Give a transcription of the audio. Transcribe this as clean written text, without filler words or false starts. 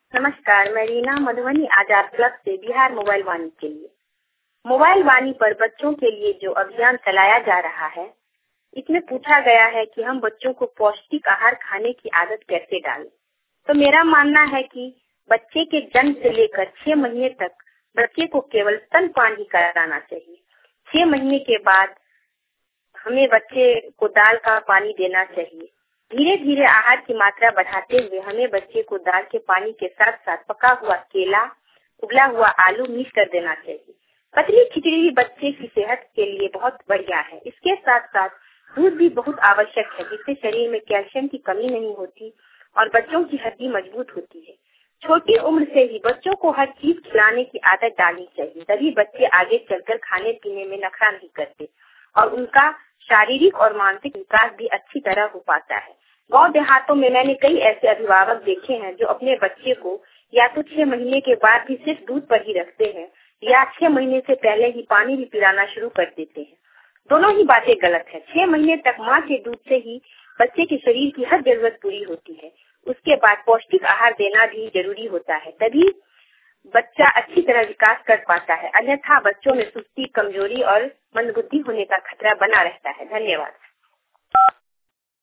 नमस्कार, मैं रीना मधुबनी आजाद क्लब से बिहार मोबाइल वाणी के लिए। मोबाइल वाणी पर बच्चों के लिए जो अभियान चलाया जा रहा है, इसमें पूछा गया है कि हम बच्चों को पौष्टिक आहार खाने की आदत कैसे डालें। तो मेरा मानना है कि बच्चे के जन्म से लेकर 6 महीने तक बच्चे को केवल स्तनपान ही कराना चाहिए। 6 महीने के बाद हमें बच्चे को दाल का पानी देना चाहिए। धीरे धीरे आहार की मात्रा बढ़ाते हुए हमें बच्चे को दाल के पानी के साथ साथ पका हुआ केला, उबला हुआ आलू मिक्स कर देना चाहिए। पतली खिचड़ी भी बच्चे की सेहत के लिए बहुत बढ़िया है। इसके साथ साथ दूध भी बहुत आवश्यक है, जिससे शरीर में कैल्शियम की कमी नहीं होती और बच्चों की हड्डी मजबूत होती है। छोटी उम्र से ही बच्चों को हर चीज खिलाने की आदत डालनी चाहिए, तभी बच्चे आगे चलकर खाने पीने में नखरा नहीं करते और उनका शारीरिक और मानसिक विकास भी अच्छी तरह हो पाता है। गांव देहातों में मैंने कई ऐसे अभिभावक देखे हैं जो अपने बच्चे को या तो 6 महीने के बाद भी सिर्फ दूध पर ही रखते हैं या 6 महीने से पहले ही पानी भी पिलाना शुरू कर देते हैं। दोनों ही बातें गलत है। 6 महीने तक माँ के दूध से ही बच्चे के शरीर की हर जरूरत पूरी होती है। उसके बाद पौष्टिक आहार देना भी जरूरी होता है, तभी बच्चा अच्छी तरह विकास कर पाता है। अन्यथा बच्चों में सुस्ती, कमजोरी और मंदबुद्धि होने का खतरा बना रहता है। धन्यवाद।